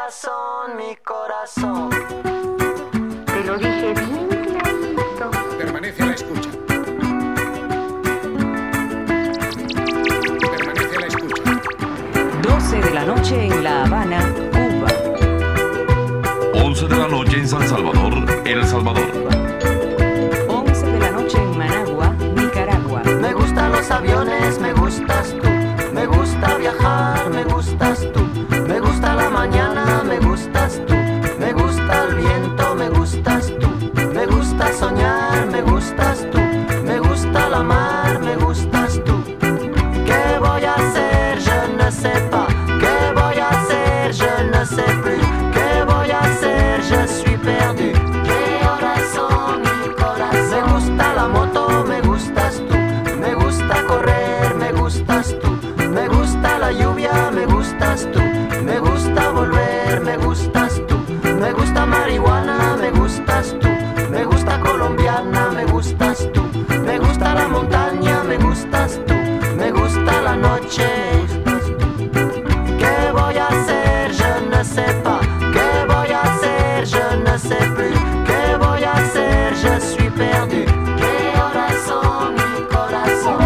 corazón, mi corazón. Te lo dije bien clarito. Permanece a la escucha. Permanece a la escucha. 12 de la noche en La Habana, Cuba. 11 de la noche en San Salvador, El Salvador. 11 de la noche en Managua, Nicaragua. Me gustan los aviones, me gustas tú. Me gusta viajar, me gustas tú. Me gusta la mañana, me gustas tú. Me gusta el viento, me gustas tú. Me gusta soñar, me gustas tú. Me gusta la mar, me gustas tú. ¿Qué voy a hacer? Je ne sais pas. ¿Qué voy a hacer? Je ne sais plus. ¿Qué voy a hacer? Je suis perdu. ¿Qué horas son, mi corazón? Me gusta la moto, me gustas tú. Me gusta correr, me gustas tú. Me gusta la lluvia, me gustas tú. Me gusta volver, me gustas tú. Me gusta marihuana, me gustas tú. Me gusta colombiana, me gustas tú. Me gusta la montaña, me gustas tú. Me gusta la noche, me gustas tú. ¿Qué voy a hacer? Je ne sais pas. ¿Qué voy a hacer? Je ne sais plus. ¿Qué voy a hacer? Je suis perdu. ¿Qué horas son, mi corazón?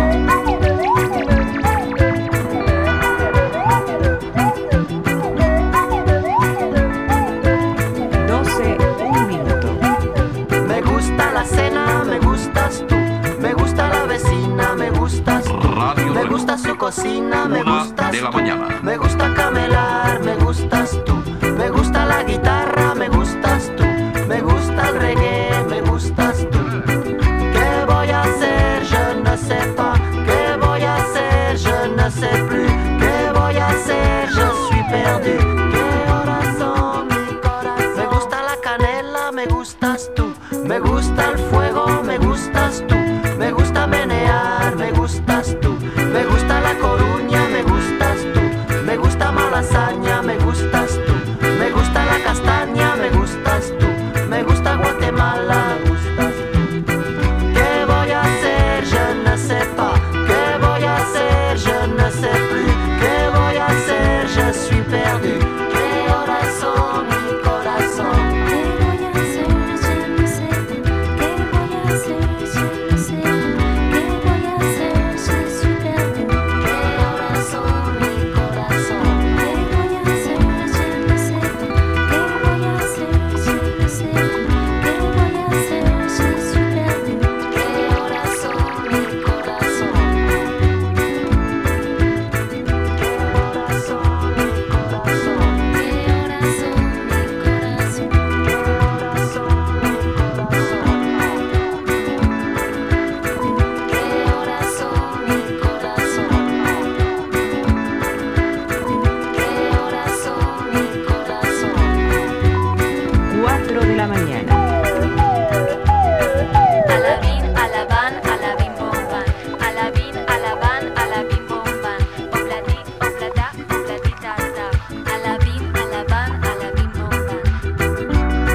12, un minuto. Me gusta la cena, me gustas tú. Me gusta la vecina, me gustas tú. Radio Me Reloj. gusta su cocina, me 1 gustas de la tú. mañana. Me gusta camelar, me gustas tú. Me gusta la guitarra, me gustas tú. Me gusta el reggae, me gustas tú. ¿Qué voy a hacer? Je ne sais pas. ¿Qué voy a hacer? Je ne sais plus. ¿Qué voy a hacer? Je suis perdu. ¿Qué horas son, mi corazón? Me gusta la canela, me gustas tú. Me gusta el fuego, me gustas tú. Me gusta menear, me gustas tú. Me gusta La Coruña, me gustas tú. Me gusta Malasaña, me gustas tú. Me gusta la castaña, me gustas tú. Me gusta Guatemala, me gustas tú. ¿Qué voy a hacer? Je ne sais pas. ¿Qué voy a hacer? Je ne sais plus. ¿Qué voy a hacer? Je suis perdu. ¿Qué horas son, mi corazón? ¿Qué voy a hacer? Je ne sais pas. ¿Qué voy a hacer? Je ne sais pas. ¿Qué voy a hacer? Je suis perdu. ¿Qué horas son, mi corazón? ¿Qué voy a hacer? Je ne sais pas. ¿Qué voy a hacer? Je ne sais pas. ¿Qué voy a hacer? Je suis perdu. ¿Qué horas son, mi corazón? ¿Qué horas son, mi corazón? ¿Qué horas son, mi corazón? ¿Qué horas son, mi corazón? ¿Qué horas son, mi corazón? ¿Qué horas son, mi corazón? 4 de la mañana. Alabín, alabán, alabín, bomban. Alabín, alabán, alabín, bomban. Oblatí, oblatá, oblatita, ta. Alabín, alabán, alabín, bomban.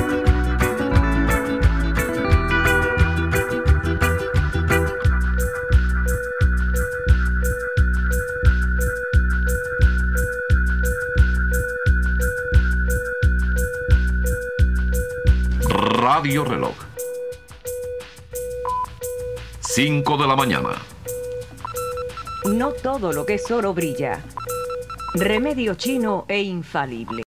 Radio Reloj. 5 de la mañana. No todo lo que es oro brilla. Remedio chino e infalible.